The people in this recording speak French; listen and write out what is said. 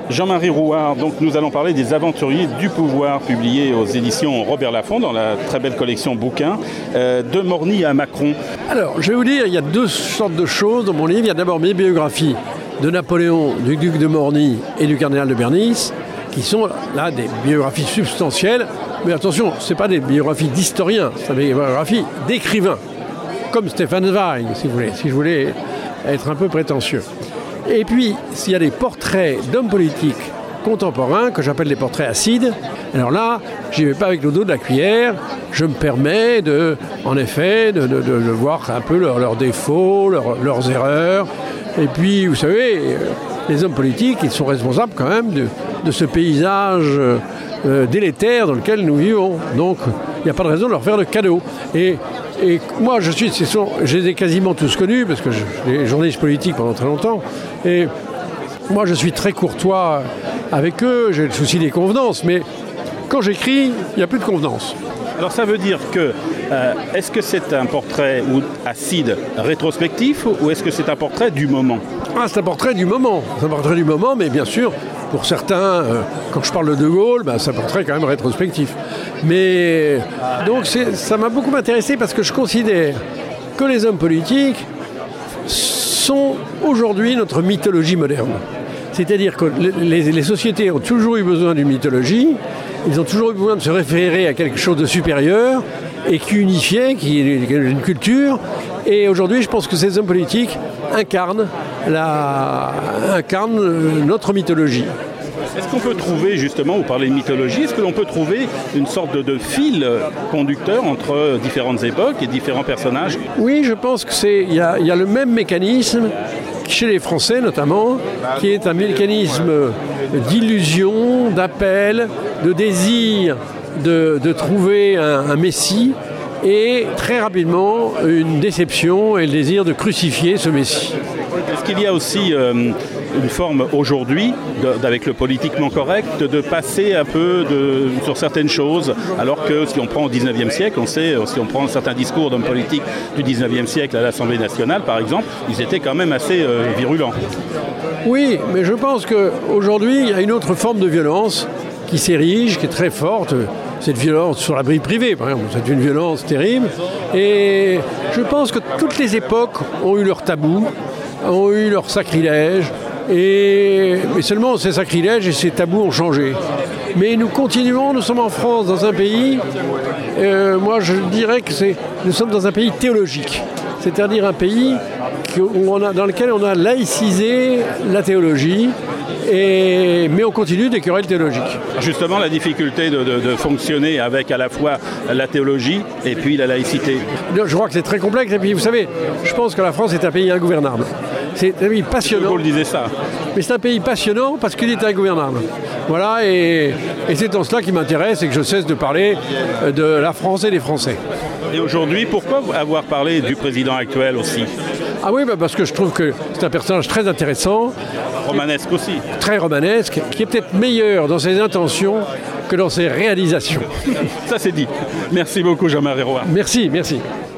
Jean-Marie Rouard, donc nous allons parler des Aventuriers du pouvoir, publié aux éditions Robert Laffont dans la très belle collection bouquins, de Morny à Macron. Alors, je vais vous dire, il y a deux sortes de choses dans mon livre. Il y a d'abord mes biographies de Napoléon, du duc de Morny et du cardinal de Bernis, qui sont là des biographies substantielles. Mais attention, ce n'est pas des biographies d'historiens, c'est des biographies d'écrivains, comme Stéphane Zweig, si je voulais être un peu prétentieux. Et puis, s'il y a des portraits d'hommes politiques contemporains, que j'appelle des portraits acides, alors là, je n'y vais pas avec le dos de la cuillère, je me permets de voir un peu leurs défauts, leurs erreurs. Et puis, vous savez, les hommes politiques, ils sont responsables quand même de ce paysage délétère dans lequel nous vivons. Donc, il n'y a pas de raison de leur faire de cadeaux. Et moi, je les ai quasiment tous connus, parce que j'ai journaliste politique pendant très longtemps. Et moi, je suis très courtois avec eux, j'ai le souci des convenances. Mais quand j'écris, il n'y a plus de convenances. Alors ça veut dire que, est-ce que c'est un portrait acide rétrospectif ou est-ce que c'est un portrait du moment ? C'est un portrait du moment. C'est un portrait du moment, mais bien sûr, pour certains, quand je parle de Gaulle, c'est un portrait quand même rétrospectif. Mais donc ça m'a beaucoup intéressé parce que je considère que les hommes politiques sont aujourd'hui notre mythologie moderne. C'est-à-dire que les sociétés ont toujours eu besoin d'une mythologie, ils ont toujours eu besoin de se référer à quelque chose de supérieur et qui unifiait, qui est une culture. Et aujourd'hui, je pense que ces hommes politiques incarnent notre mythologie. Est-ce qu'on peut trouver, justement, vous parlez de mythologie, est-ce que l'on peut trouver une sorte de fil conducteur entre différentes époques et différents personnages ? Oui, je pense qu'il y a le même mécanisme chez les Français notamment, qui est un mécanisme d'illusion, d'appel, de désir de trouver un messie et très rapidement une déception et le désir de crucifier ce messie. Est-ce qu'il y a aussi une forme aujourd'hui, avec le politiquement correct, de passer un peu sur certaines choses, alors que si on prend au XIXe siècle, on sait, si on prend certains discours d'hommes politiques du XIXe siècle à l'Assemblée nationale, par exemple, ils étaient quand même assez virulents. Oui, mais je pense qu'aujourd'hui, il y a une autre forme de violence qui s'érige, qui est très forte. Cette violence sur la vie privée, par exemple, c'est une violence terrible. Et je pense que toutes les époques ont eu leurs tabous, ont eu leurs sacrilèges, mais seulement ces sacrilèges et ces tabous ont changé. Mais nous sommes en France, dans un pays, moi je dirais que nous sommes dans un pays théologique, c'est-à-dire un pays dans lequel on a laïcisé la théologie, mais on continue des querelles théologiques. Justement, la difficulté de fonctionner avec à la fois la théologie et puis la laïcité. Je crois que c'est très complexe. Et puis, vous savez, je pense que la France est un pays ingouvernable. C'est un pays passionnant. Vous le disiez ça. Mais c'est un pays passionnant parce qu'il est ingouvernable. Voilà, et c'est en cela qui m'intéresse et que je cesse de parler de la France et des Français. Et aujourd'hui, pourquoi avoir parlé du président actuel aussi ? Ah oui, parce que je trouve que c'est un personnage très intéressant. Romanesque aussi. Très romanesque, qui est peut-être meilleur dans ses intentions que dans ses réalisations. Ça c'est dit. Merci beaucoup Jean-Marie Rouard. Merci.